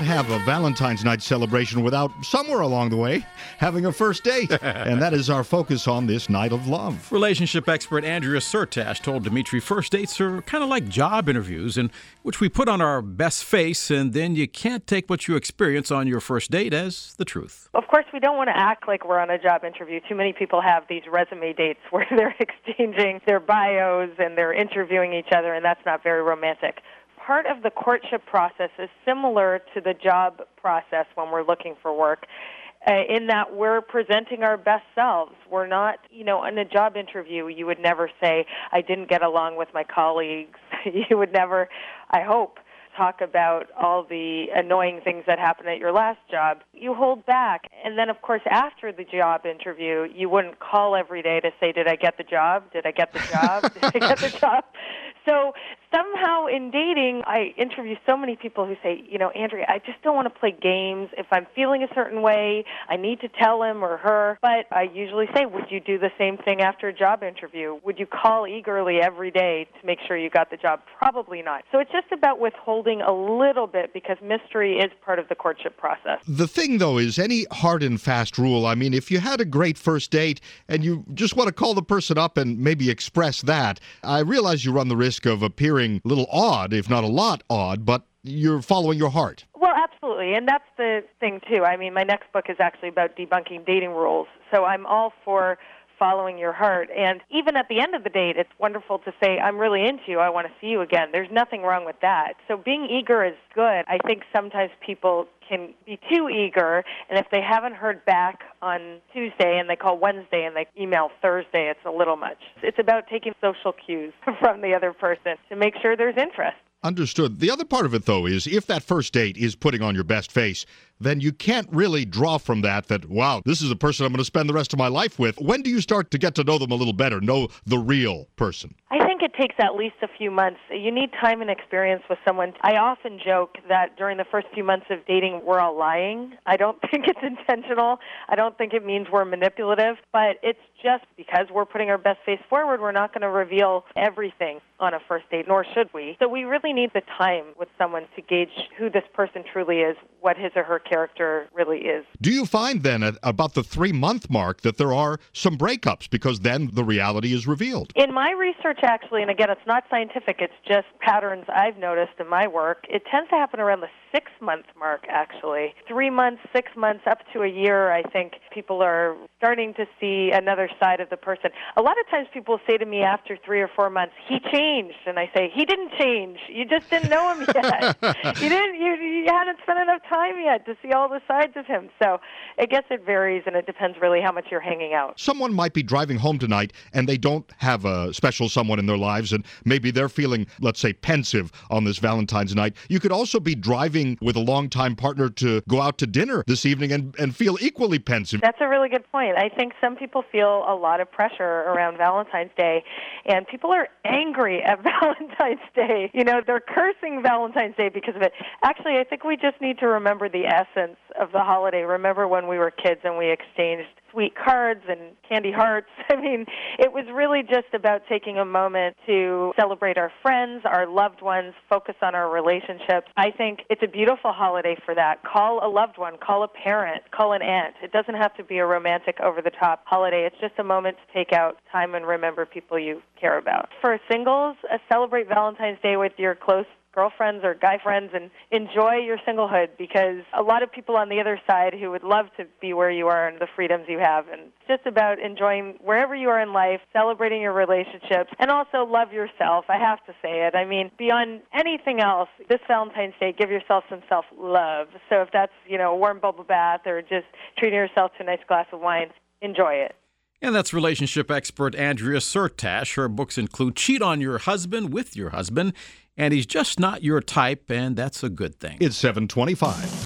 can't have a Valentine's night celebration without, somewhere along the way, having a first date. And that is our focus on this night of love. Relationship expert Andrea Sertash told Dimitri first dates are kind of like job interviews in which we put on our best face, and then you can't take what you experience on your first date as the truth. Of course, we don't want to act like we're on a job interview. Too many people have these resume dates where they're exchanging their bios and they're interviewing each other, and that's not very romantic. Part of the courtship process is similar to the job process when we're looking for work, in that we're presenting our best selves. We're not, in a job interview, you would never say, I didn't get along with my colleagues. You would never, I hope, talk about all the annoying things that happened at your last job. You hold back. And then, of course, after the job interview, you wouldn't call every day to say, did I get the job? Did I get the job? Did I get the job? So somehow in dating, I interview so many people who say, Andrea, I just don't want to play games. If I'm feeling a certain way, I need to tell him or her. But I usually say, would you do the same thing after a job interview? Would you call eagerly every day to make sure you got the job? Probably not. So it's just about withholding a little bit because mystery is part of the courtship process. The thing, though, is any hard and fast rule. I mean, if you had a great first date and you just want to call the person up and maybe express that, I realize you run the risk of appearing a little odd, if not a lot odd, but you're following your heart. Well, absolutely, and that's the thing, too. I mean, my next book is actually about debunking dating rules, so I'm all for following your heart. And even at the end of the date, it's wonderful to say, I'm really into you, I want to see you again. There's nothing wrong with that. So being eager is good. I think sometimes people can be too eager, and if they haven't heard back on Tuesday and they call Wednesday and they email Thursday, it's a little much. It's about taking social cues from the other person to make sure there's interest. Understood. The other part of it, though, is if that first date is putting on your best face, then you can't really draw from that, wow, this is a person I'm going to spend the rest of my life with. When do you start to get to know them a little better, know the real person? I think it takes at least a few months. You need time and experience with someone. I often joke that during the first few months of dating, we're all lying. I don't think it's intentional. I don't think it means we're manipulative, but it's just because we're putting our best face forward, we're not going to reveal everything on a first date, nor should we. So we really need the time with someone to gauge who this person truly is, what his or her character really is. Do you find then at about the 3-month mark that there are some breakups because then the reality is revealed? In my research, actually, and again, it's not scientific, it's just patterns I've noticed in my work, it tends to happen around the 6-month mark, actually. 3 months, 6 months, up to a year, I think people are starting to see another side of the person. A lot of times people say to me after 3 or 4 months, he changed, and I say, he didn't change. You just didn't know him yet. You hadn't spent enough time yet to see all the sides of him. So I guess it varies, and it depends really how much you're hanging out. Someone might be driving home tonight, and they don't have a special someone in their lives, and maybe they're feeling, let's say, pensive on this Valentine's night. You could also be driving with a longtime partner to go out to dinner this evening and feel equally pensive. That's a really good point. I think some people feel a lot of pressure around Valentine's Day, and people are angry at Valentine's Day. They're cursing Valentine's Day because of it. Actually, I think we just need to remember the essence of the holiday. Remember when we were kids and we exchanged sweet cards and candy hearts. I mean, it was really just about taking a moment to celebrate our friends, our loved ones, focus on our relationships. I think it's a beautiful holiday for that. Call a loved one, call a parent, call an aunt. It doesn't have to be a romantic, over-the-top holiday. It's just a moment to take out time and remember people you care about. For singles, celebrate Valentine's Day with your close girlfriends or guy friends and enjoy your singlehood, because a lot of people on the other side who would love to be where you are and the freedoms you have. And it's just about enjoying wherever you are in life, celebrating your relationships, and also love yourself. I have to say it. I mean, beyond anything else, this Valentine's Day, give yourself some self-love. So if that's, a warm bubble bath or just treating yourself to a nice glass of wine, enjoy it. And that's relationship expert Andrea Sertash. Her books include Cheat on Your Husband with Your Husband, and He's Just Not Your Type, and that's a good thing. It's 7:25.